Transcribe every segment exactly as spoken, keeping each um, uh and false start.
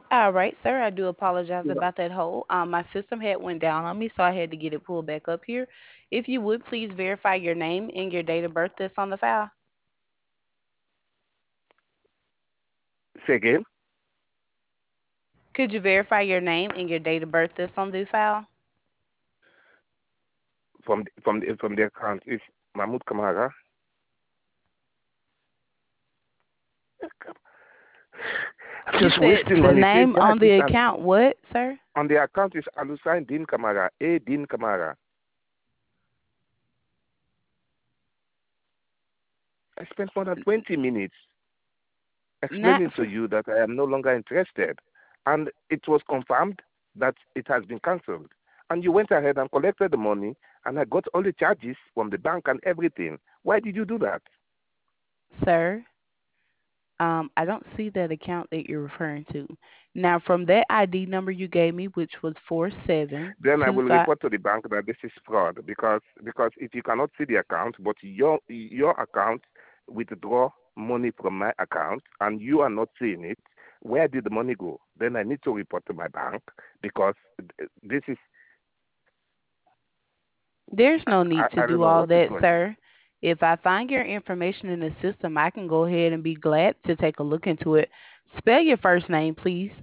All right, sir. I do apologize Yeah. about that hold. Um, my system had went down on me, so I had to get it pulled back up here. If you would please verify your name and your date of birth that's on the file. Say again. Could you verify your name and your date of birth that's on the file? From the, from the, from the account is Mahmoud Kamara. I'm You just said wasting the money. It says name that on this the and account. What, sir? on the account is Alusain Din Kamara. A Din Kamara. I spent more than twenty minutes Not explaining to for, you that I am no longer interested. And it was confirmed that it has been cancelled. And you went ahead and collected the money, and I got all the charges from the bank and everything. Why did you do that? sir. Um, I don't see that account that you're referring to. Now, from that I D number you gave me, which was four seven Then I two will five. report to the bank that this is fraud because because if you cannot see the account, but your your account withdraw money from my account and you are not seeing it, where did the money go? Then I need to report to my bank because this is There's I, no I need to I don't do know all what is that, going on. sir. If I find your information in the system, I can go ahead and be glad to take a look into it. Spell your first name, please,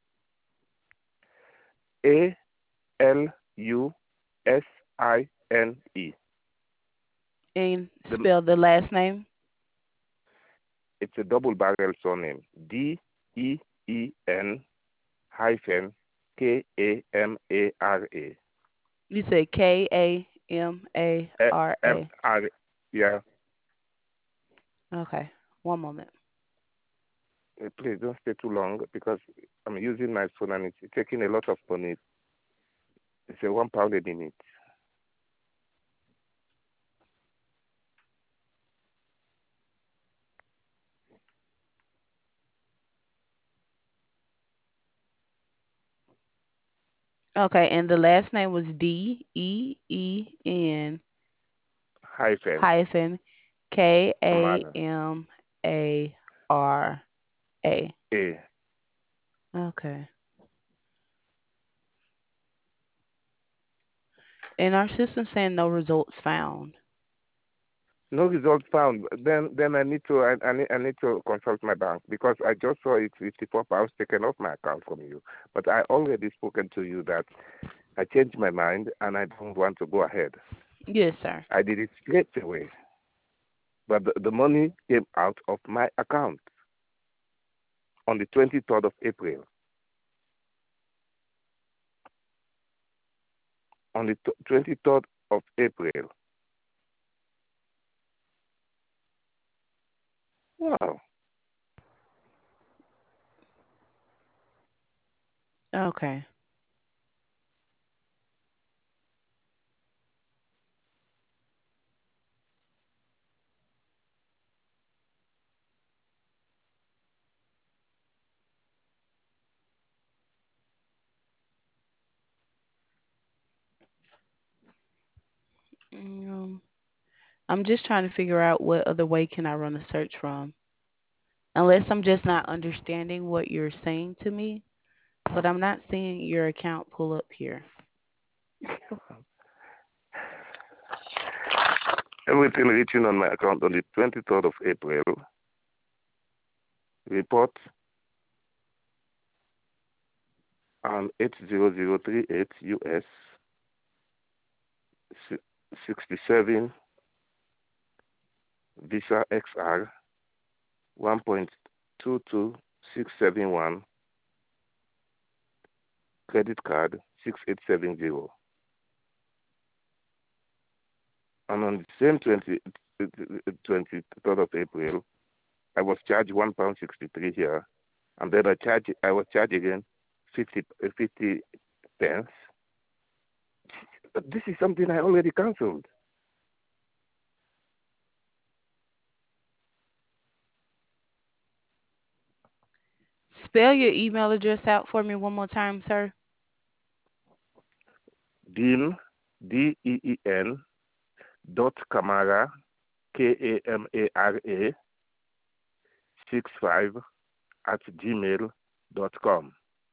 A L U S I N E. and The spell the last name. It's a double barrel surname. D E E N hyphen K A M A R A. You said K A M A R M A. R yeah. Okay, one moment. Uh, Please don't stay too long because I'm using my phone and it's taking a lot of money. It's a one pound a minute. Okay, and the last name was D E E N Hyphen hyphen K A Amara M A R A. A. Okay. And our system saying no results found. No result found. Then then I need to I, I need I need to consult my bank because I just saw it fifty four pounds taken off my account from you. But I already spoken to you that I changed my mind and I don't want to go ahead. Yes, sir. I did it straight away. But the, the money came out of my account on the twenty-third of April. On the twenty-third of April. Wow. Okay. Um, I'm just trying to figure out what other way can I run a search from. Unless I'm just not understanding what you're saying to me, but I'm not seeing your account pull up here. Everything written on my account on the twenty-third of April. Report on eight zero zero three eight U S sixty-seven Visa X R one point two two six seven one credit card six eight seven zero. And on the same twenty, twenty-third of April, I was charged one pound sixty three here, and then I charge I was charged again fifty uh, fifty pence. But this is something I already cancelled. Spell your email address out for me one more time, sir. Dean D E E N dot Kamara K A M A R A six five at gmail dot com.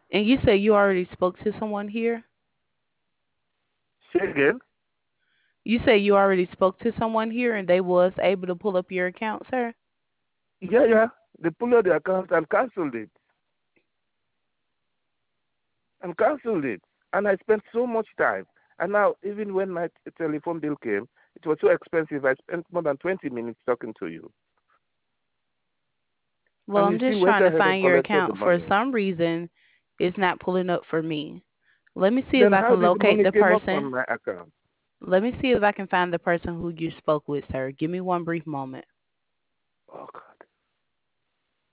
And you say you already spoke to someone here? Say again? You say you already spoke to someone here and they was able to pull up your account, sir? Yeah, yeah. They pulled out the account and cancelled it. And cancelled it. And I spent so much time. And now, even when my t- telephone bill came, it was so expensive. I spent more than twenty minutes talking to you. Well, And I'm you still just went trying to ahead and find your collected the account. For money. some reason, it's not pulling up for me. Let me see if Then I how can did the locate money the came up person. on my account? Let me see if I can find the person who you spoke with, sir. Give me one brief moment. Oh, God.